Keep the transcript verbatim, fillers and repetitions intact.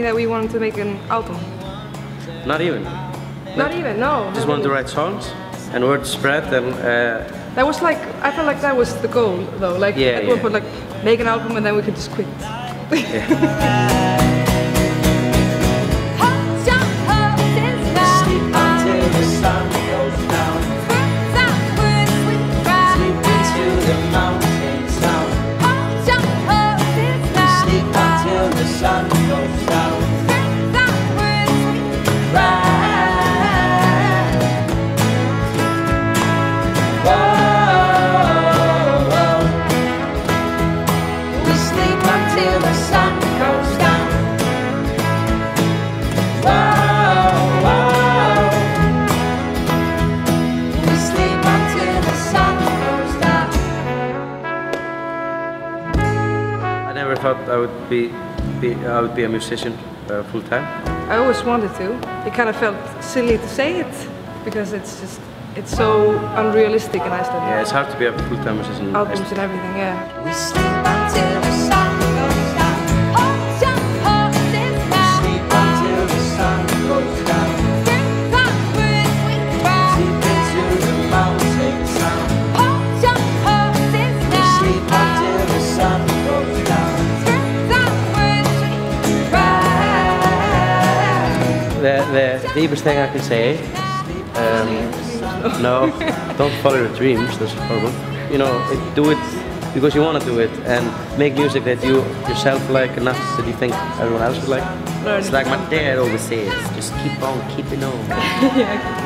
that we wanted to make an album. Not even. Not even, no. Just wanted to write songs and word spread and. Uh, that was like, I felt like that was the goal though. Like yeah, at yeah. one point, like make an album and then we could just quit. Yeah. I never thought I would be, be I would be a musician uh, full time. I always wanted to. It kind of felt silly to say it because it's just it's so unrealistic in Iceland. Yeah, it's hard to be a full time musician. Albums and everything, yeah. We sleep until the sun goes down. Hold your horses now. Sleep until the sun goes down. Think backwards we cry. Sleep into the mountain sound. Hold your horses now. We sleep until the sun goes down. The, the deepest thing I can say, um, no, don't follow your dreams, that's horrible. You know, do it because you want to do it and make music that you yourself like enough that you think everyone else would like. It's like my dad always says, just keep on keeping on. Yeah.